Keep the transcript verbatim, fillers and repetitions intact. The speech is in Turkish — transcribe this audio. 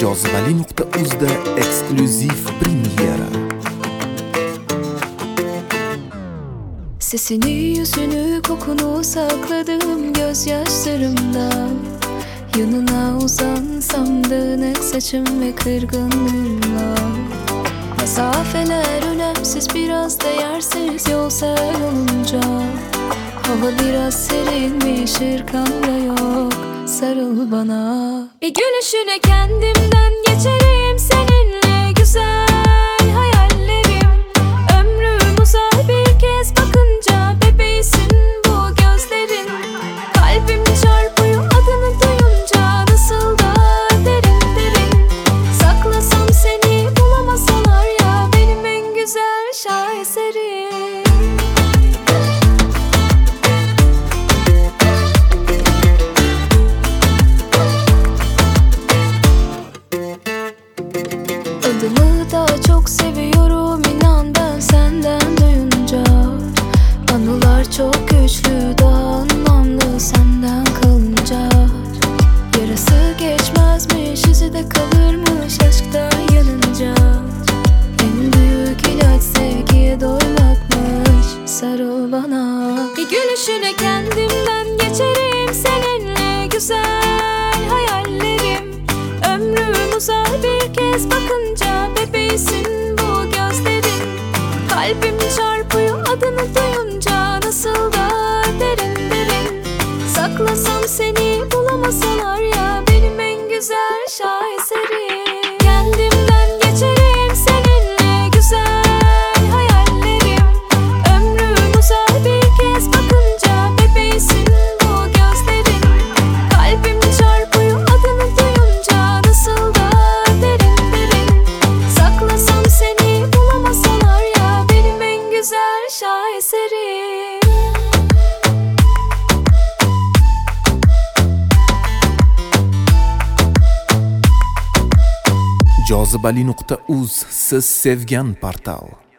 jozibali nuqta uzda eksklyuziv premyera. Sesini, yüzünü, kokunu sakladım gözyaşlarımda. Yanına uzansam dağınık saçım ve kırgınlığımla. Mesafeler önemsiz, biraz değersiz yol sel olunca. Hava biraz serinmiş, ırkan da yok, sarıl bana. Bir gülüşüne kendimden geçerim, seninle güzel hayallerim. Ömrüm uzar bir kez bakınca, bebeğsin bu gözlerin. Kalbim çarpıyor adını duyunca, nasıl da derin derin. Saklasam seni bulamasalar ya, benim en güzel şaheserim. Adımı daha çok seviyorum, inan ben senden duyunca. Anılar çok güçlü, daha anlamlı senden kalınca. Yarası geçmezmiş, izi de kalırmış aşktan yanınca. En büyük ilaç sevgiye doymakmış, sarıl bana. Bir gülüşüne kendimden geçerim, seninle güzel hayallerim. Ömrüm uzar bir kez bakınca, bebeğsin bu gözlerin. Kalbim çarpıyor adını duyunca, nasıl da derin derin. Saklasam seni bulamasalar ya, benim en güzel şaheserim. Kendimden geçerim, seninle güzel hayallerim. Ömrüm uzar bir kez bakınca, bebeğsin bu gözlerin. Kalbim çarpıyor adını duyunca, nasıl da derin derin. Saklasam seni bulamasalar ya, benim en güzel şaheserim. jozibali nuqta uz, siz sevgan portal.